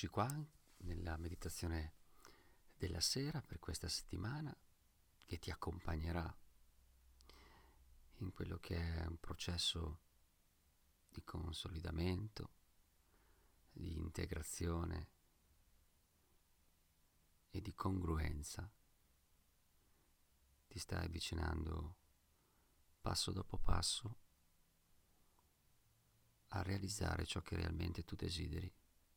Eccoci qua nella meditazione della sera per questa settimana che ti accompagnerà in quello che è un processo di consolidamento, di integrazione e di congruenza. Ti stai avvicinando passo dopo passo a realizzare ciò che realmente tu desideri,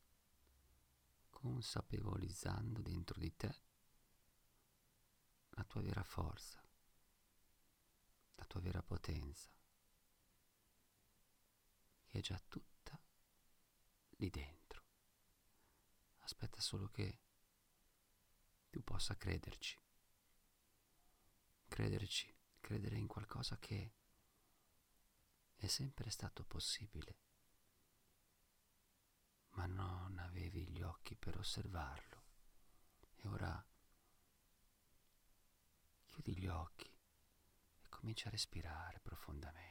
consapevolizzando dentro di te la tua vera forza, la tua vera potenza, che è già tutta lì dentro. Aspetta solo che tu possa credere in qualcosa che è sempre stato possibile, ma non avevi gli occhi per osservarlo. E ora chiudi gli occhi e comincia a respirare profondamente.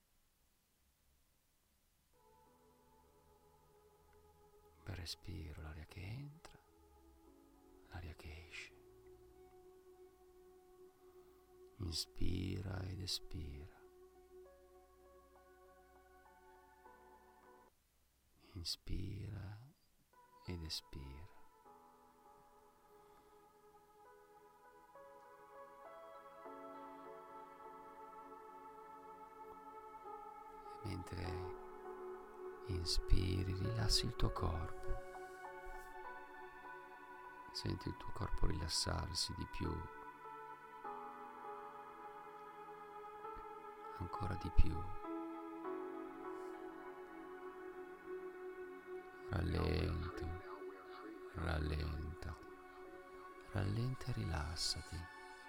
Bel respiro, l'aria che entra, l'aria che esce. Inspira ed espira. Inspira ed espira. E mentre inspiri, rilassi il tuo corpo. Senti il tuo corpo rilassarsi di più, ancora di più. Rallenta e rilassati.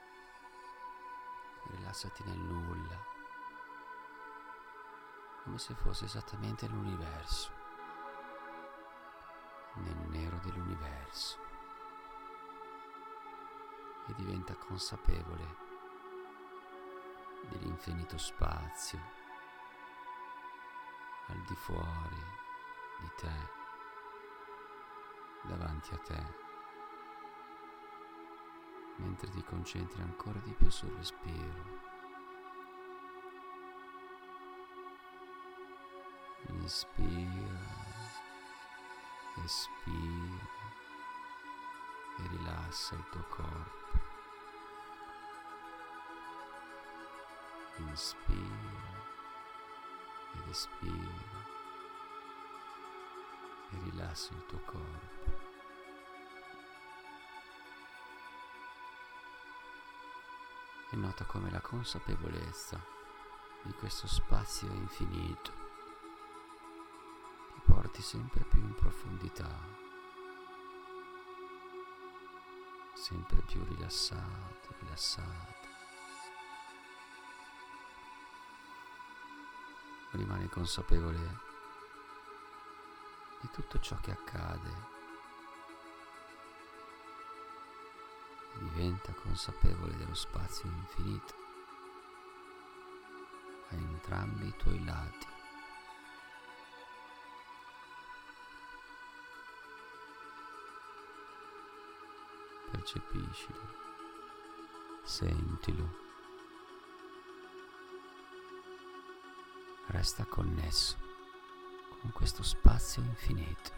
Rilassati nel nulla, come se fosse esattamente l'universo, nel nero dell'universo. E diventa consapevole dell'infinito spazio al di fuori di te, davanti a te, mentre ti concentri ancora di più sul respiro. Inspira, espira e rilassa il tuo corpo. Inspira ed espira e rilassa il tuo corpo. E nota come la consapevolezza di questo spazio infinito ti porti sempre più in profondità, sempre più rilassato. Rimani consapevole di tutto ciò che accade e diventa consapevole dello spazio infinito a entrambi i tuoi lati. Percepiscilo, sentilo. Resta connesso con questo spazio infinito.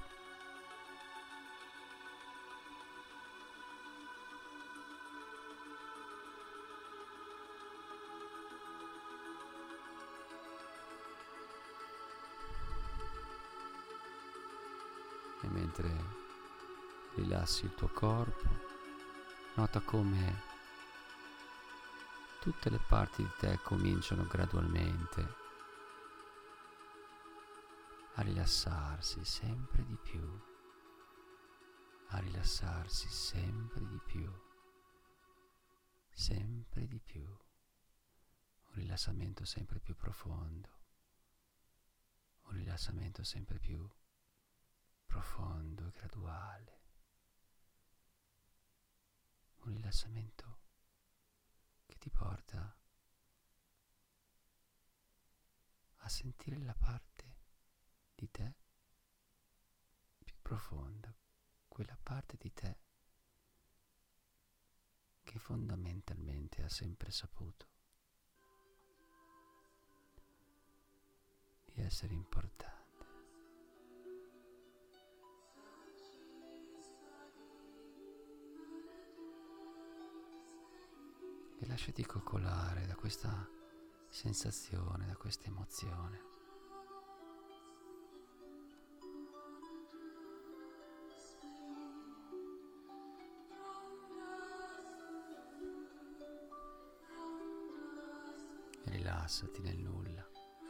E mentre rilassi il tuo corpo, nota come tutte le parti di te cominciano gradualmente a rilassarsi sempre di più, a rilassarsi sempre di più, sempre di più. Un rilassamento sempre più profondo, un rilassamento sempre più profondo e graduale, un rilassamento che ti porta a sentire la parte di te più profonda, quella parte di te che fondamentalmente ha sempre saputo di essere importante. E lasciati coccolare da questa sensazione, da questa emozione. E rilassati nel nulla.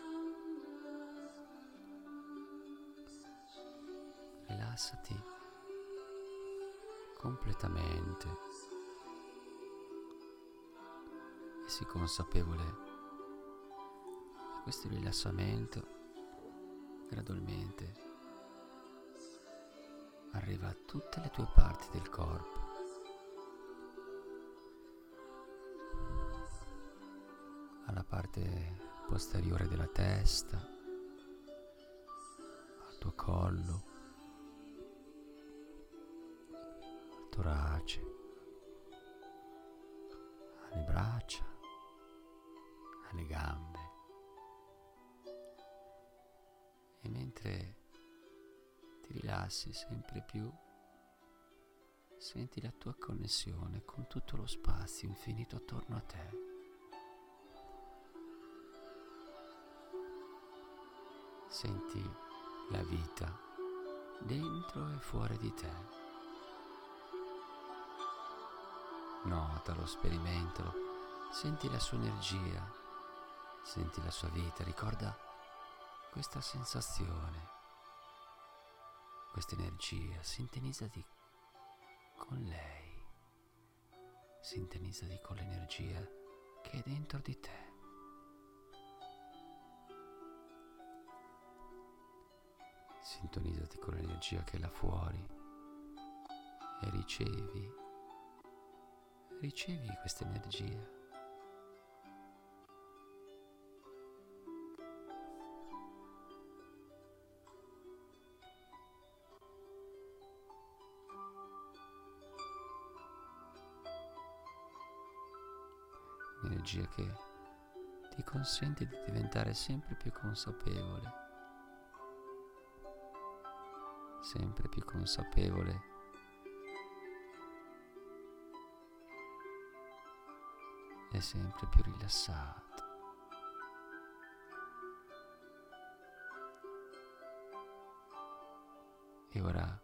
Rilassati completamente e sii consapevole che questo rilassamento gradualmente arriva a tutte le tue parti del corpo. Alla parte posteriore della testa, al tuo collo, al torace, alle braccia, alle gambe. E mentre ti rilassi sempre più, senti la tua connessione con tutto lo spazio infinito attorno a te. Senti la vita dentro e fuori di te. Notalo, sperimentalo, senti la sua energia, senti la sua vita, ricorda questa sensazione, questa energia, sintonizzati con lei, sintonizzati con l'energia che è dentro di te. Sintonizzati con l'energia che è là fuori e ricevi questa energia. Un'energia che ti consente di diventare sempre più consapevole. Sempre più consapevole e sempre più rilassato. E ora,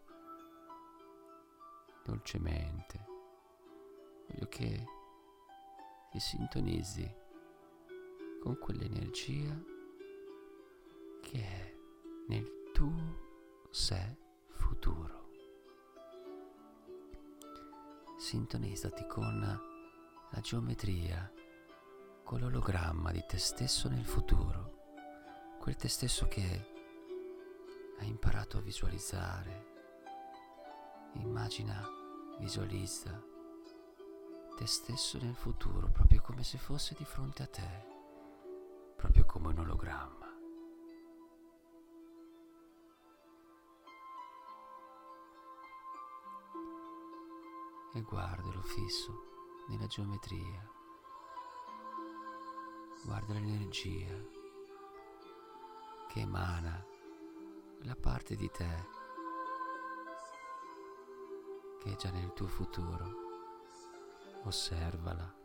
dolcemente, voglio che ti sintonizzi con quell'energia che è nel tuo sé futuro. Sintonizzati con la geometria, con l'ologramma di te stesso nel futuro, quel te stesso che hai imparato a visualizzare. Immagina, visualizza te stesso nel futuro, proprio come se fosse di fronte a te, proprio come un ologramma. E guardalo fisso nella geometria, guarda l'energia che emana la parte di te che è già nel tuo futuro. Osservala,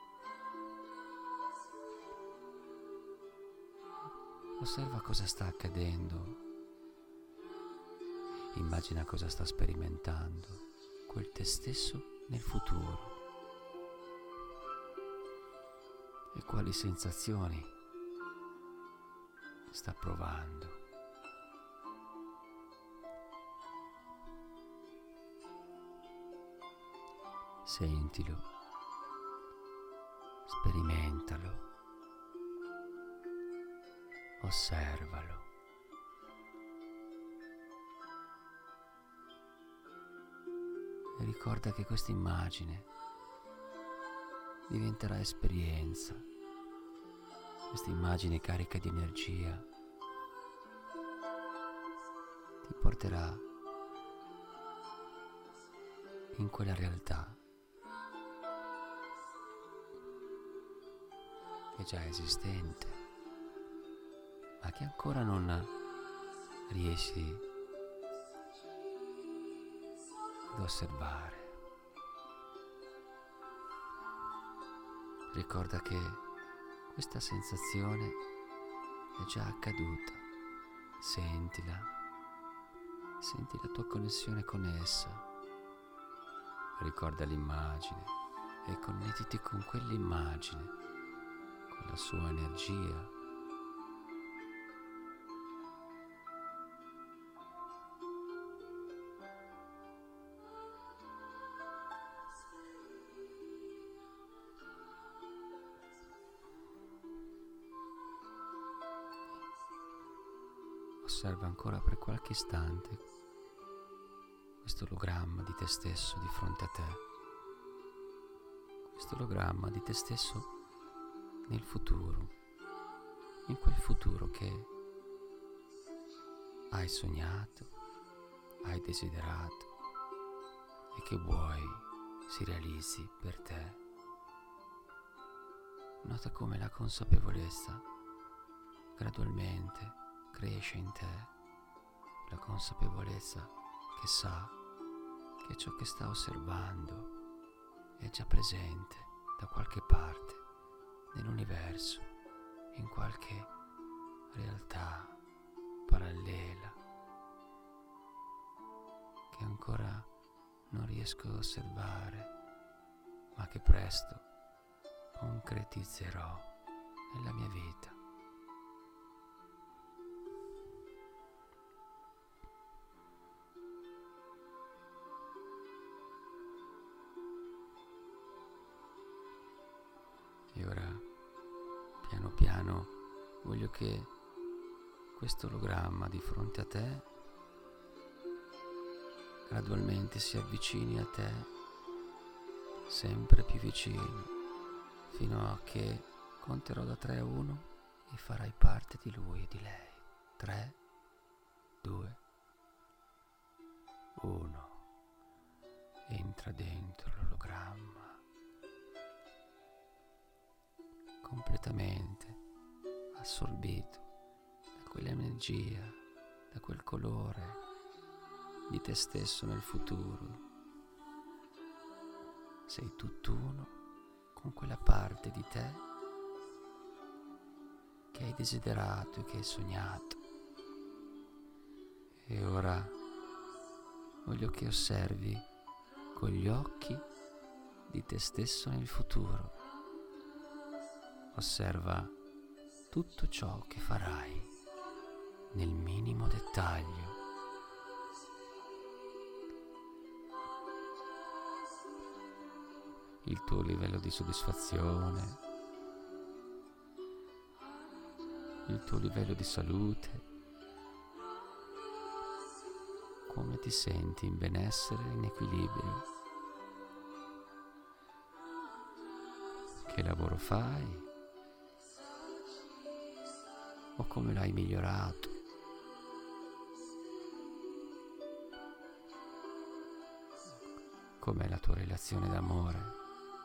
osserva cosa sta accadendo, immagina cosa sta sperimentando quel te stesso nel futuro e quali sensazioni sta provando. Sentilo, sperimentalo, osservalo. E ricorda che questa immagine diventerà esperienza, questa immagine carica di energia ti porterà in quella realtà che è già esistente, ma che ancora non riesci ad osservare. Ricorda che questa sensazione è già accaduta. Sentila, senti la tua connessione con essa. Ricorda l'immagine e connettiti con quell'immagine, con la sua energia. Osserva ancora per qualche istante questo ologramma di te stesso di fronte a te, questo ologramma di te stesso nel futuro, in quel futuro che hai sognato, hai desiderato e che vuoi si realizzi per te. Nota come la consapevolezza gradualmente cresce in te, la consapevolezza che sa che ciò che sta osservando è già presente da qualche parte nell'universo, in qualche realtà parallela che ancora non riesco ad osservare, ma che presto concretizzerò nella mia vita. E ora, piano piano, voglio che questo ologramma di fronte a te gradualmente si avvicini a te, sempre più vicino, fino a che conterò da 3 a 1 e farai parte di lui e di lei. 3, 2, 1. Entra dentro l'ologramma completamente assorbito da quell'energia, da quel colore di te stesso nel futuro. Sei tutt'uno con quella parte di te che hai desiderato e che hai sognato. E ora voglio che osservi con gli occhi di te stesso nel futuro. Osserva tutto ciò che farai nel minimo dettaglio. Il tuo livello di soddisfazione, il tuo livello di salute, come ti senti in benessere, in equilibrio, che lavoro fai o come l'hai migliorato. Com'è la tua relazione d'amore?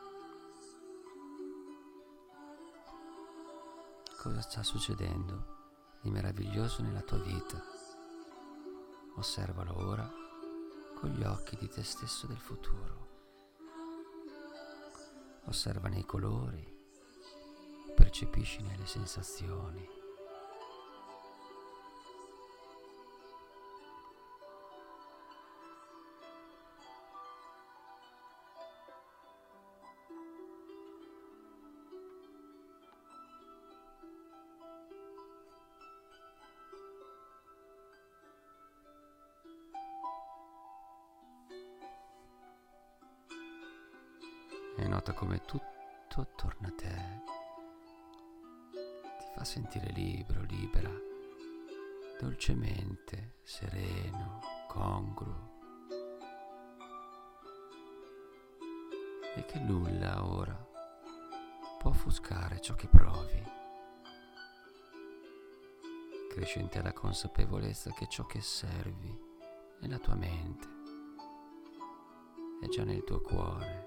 Cosa sta succedendo di meraviglioso nella tua vita? Osservalo ora con gli occhi di te stesso del futuro. Osservane i colori, percepiscine le sensazioni. E nota come tutto attorno a te ti fa sentire libero, libera, dolcemente, sereno, congruo. E che nulla ora può offuscare ciò che provi. Cresce in te la consapevolezza che ciò che osservi nella tua mente è già nel tuo cuore,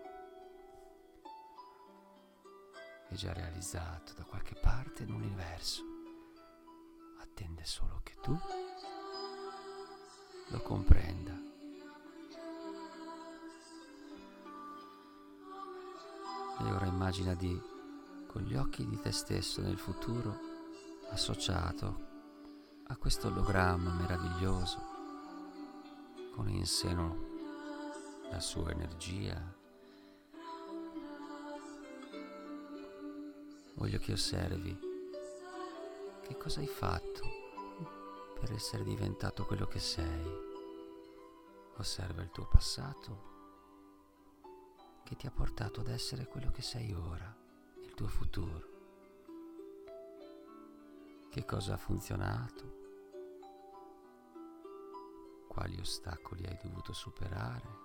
è già realizzato da qualche parte nell'universo. Attende solo che tu lo comprenda. E ora immagina con gli occhi di te stesso nel futuro, associato a questo ologramma meraviglioso, con in seno la sua energia. Voglio che osservi che cosa hai fatto per essere diventato quello che sei. Osserva il tuo passato che ti ha portato ad essere quello che sei ora, il tuo futuro. Che cosa ha funzionato? Quali ostacoli hai dovuto superare?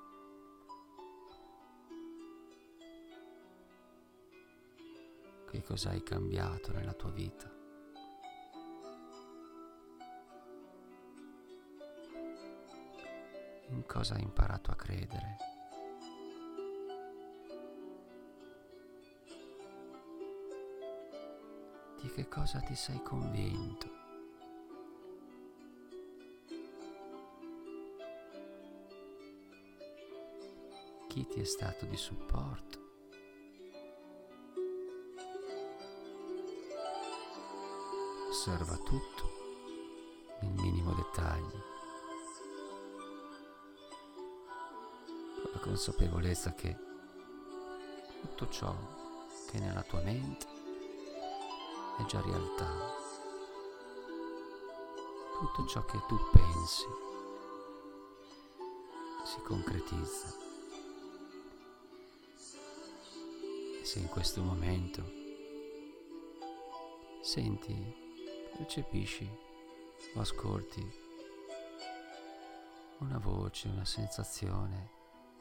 Che cosa hai cambiato nella tua vita? In cosa hai imparato a credere? Di che cosa ti sei convinto? Chi ti è stato di supporto? Osserva tutto nel minimo dettaglio, con la consapevolezza che tutto ciò che è nella tua mente è già realtà. Tutto ciò che tu pensi si concretizza. E se in questo momento senti, percepisci o ascolti una voce, una sensazione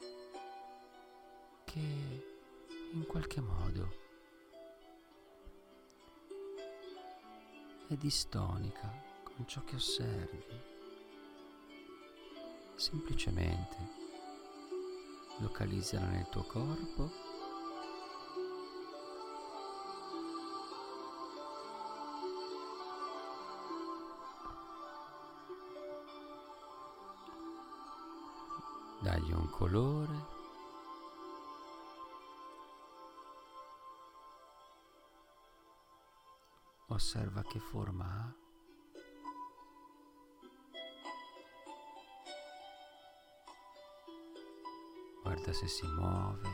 che in qualche modo è distonica con ciò che osservi, semplicemente localizzala nel tuo corpo dagli un colore, osserva che forma ha, guarda se si muove,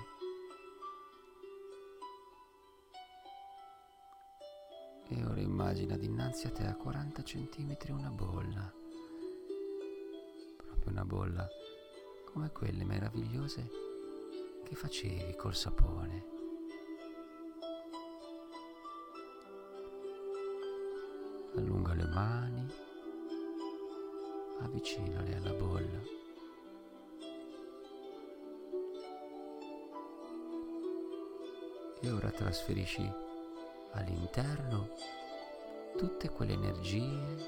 e ora immagina dinanzi a te a 40 centimetri una bolla, proprio una bolla come quelle meravigliose che facevi col sapone. Allunga le mani, avvicinale alla bolla e ora trasferisci all'interno tutte quelle energie,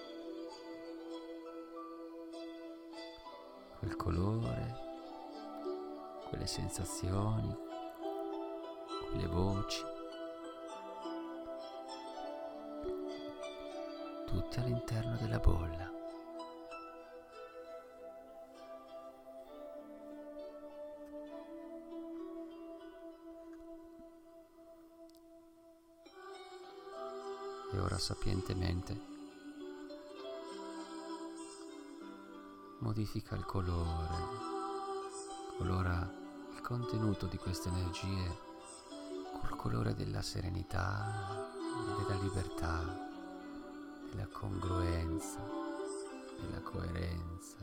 quel colore, quelle sensazioni, quelle voci, tutte all'interno della bolla. E ora sapientemente modifica il colore, colora il contenuto di queste energie col colore della serenità, della libertà, della congruenza, della coerenza.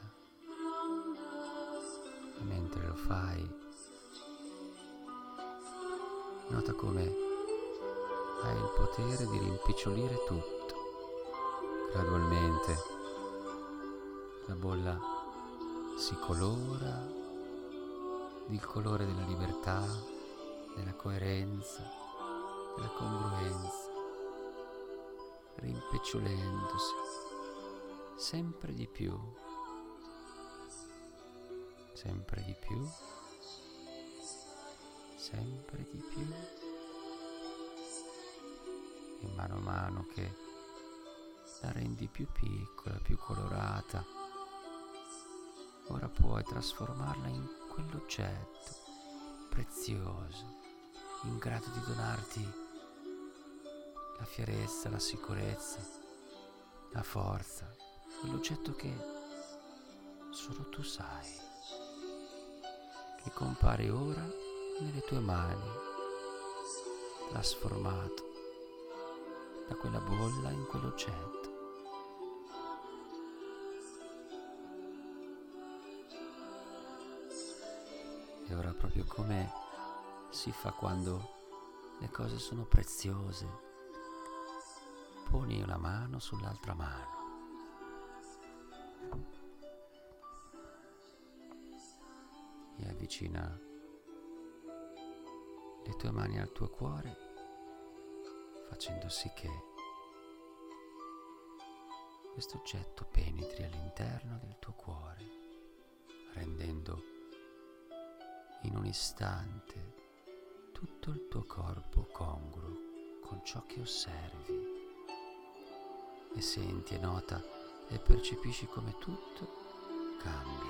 E mentre lo fai, nota come hai il potere di rimpicciolire tutto. Gradualmente la bolla si colora del colore della libertà, della coerenza, della congruenza, rimpicciolendosi sempre di più, sempre di più, e mano a mano che la rendi più piccola, più colorata, ora puoi trasformarla in quell'oggetto prezioso, in grado di donarti la fierezza, la sicurezza, la forza, quell'oggetto che solo tu sai, che compare ora nelle tue mani, trasformato da quella bolla in quell'oggetto. E ora, proprio come si fa quando le cose sono preziose, poni una mano sull'altra mano e avvicina le tue mani al tuo cuore, facendo sì che questo oggetto penetri all'interno del tuo cuore, rendendo in un istante tutto il tuo corpo congruo con ciò che osservi, e senti e nota e percepisci come tutto cambia.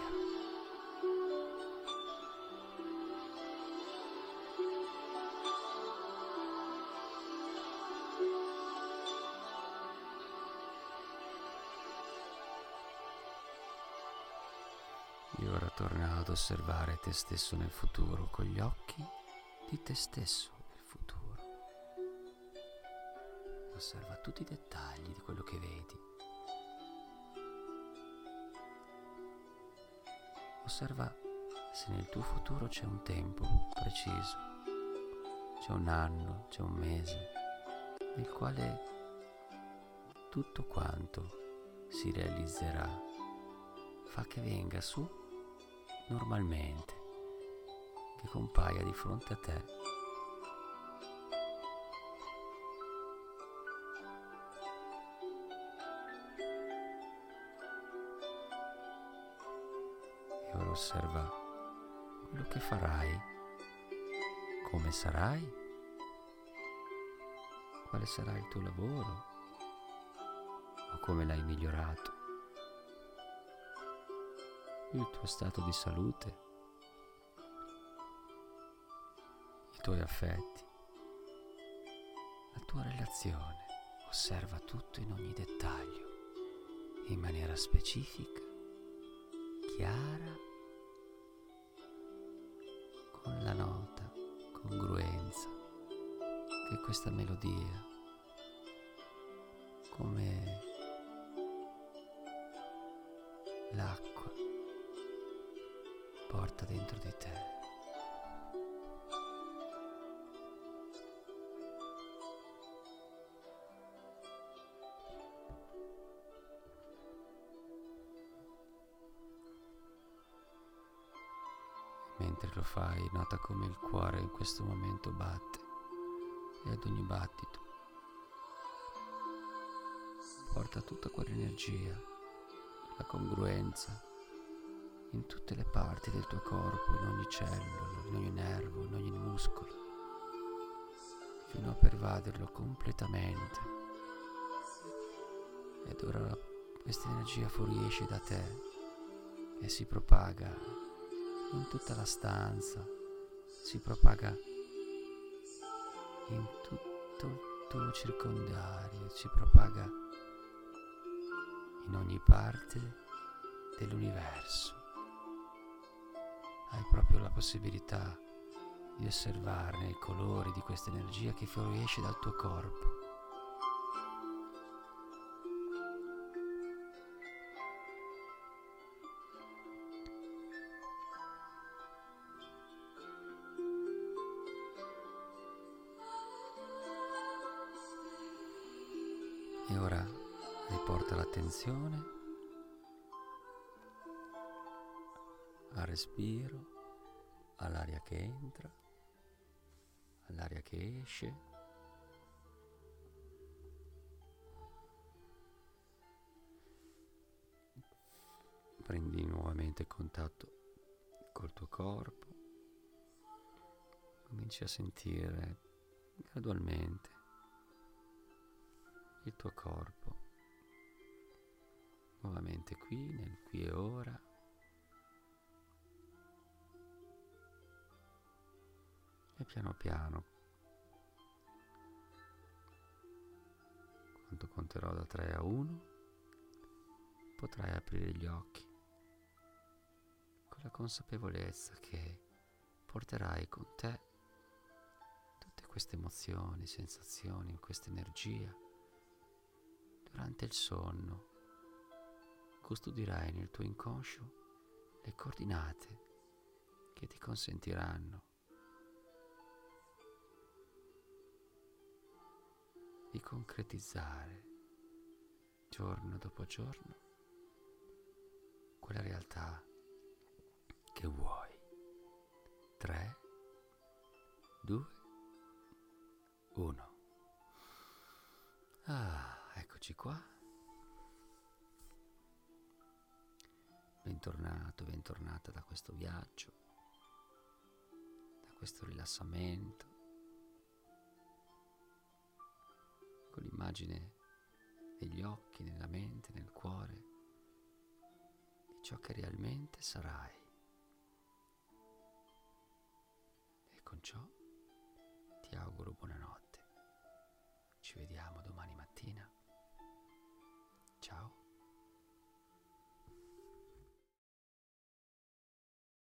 E ora torna ad osservare te stesso nel futuro con gli occhi di te stesso nel futuro. E osserva tutti i dettagli di quello che vedi. Osserva se nel tuo futuro c'è un tempo preciso, c'è un anno, c'è un mese, nel quale tutto quanto si realizzerà. Fa che venga su normalmente, che compaia di fronte a te. E ora osserva quello che farai, come sarai, quale sarà il tuo lavoro o come l'hai migliorato, il tuo stato di salute, i tuoi affetti, la tua relazione. Osserva tutto in ogni dettaglio, in maniera specifica, chiara, con la nota, congruenza, che questa melodia, come l'acqua, porta dentro di te. Mentre lo fai, nota come il cuore in questo momento batte, e ad ogni battito porta tutta quell'energia, la congruenza in tutte le parti del tuo corpo, in ogni cellula, in ogni nervo, in ogni muscolo, fino a pervaderlo completamente. Ed ora questa energia fuoriesce da te e si propaga in tutta la stanza, si propaga in tutto il tuo circondario, si propaga in ogni parte dell'universo. Hai proprio la possibilità di osservarne i colori di questa energia che fuoriesce dal tuo corpo. E ora riporta l'attenzione al respiro, all'aria che entra, all'aria che esce. Prendi nuovamente contatto col tuo corpo, cominci a sentire gradualmente il tuo corpo nuovamente qui, nel qui e ora. E piano piano, quando conterò da 3 a 1, potrai aprire gli occhi con la consapevolezza che porterai con te tutte queste emozioni, sensazioni, questa energia durante il sonno. Custodirai nel tuo inconscio le coordinate che ti consentiranno di concretizzare giorno dopo giorno quella realtà che vuoi. 3, 2, 1. Eccoci qua. Bentornato, bentornata da questo viaggio, da questo rilassamento, con l'immagine negli occhi, nella mente, nel cuore, di ciò che realmente sarai. E con ciò ti auguro buonanotte. Ci vediamo domani mattina. Ciao.